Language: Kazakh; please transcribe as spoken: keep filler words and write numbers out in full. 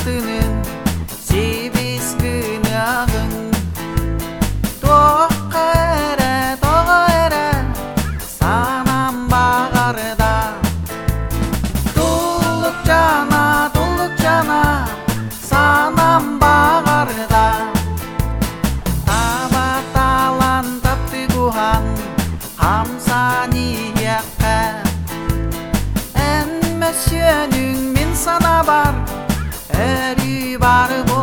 артының себес күнағың тоқыры тоғыры санам бағарда тұлық жана тұлық жана санам бағарда таба талан тапты гухан хамсанияққа әммәсөнің мен сана бар әрі бар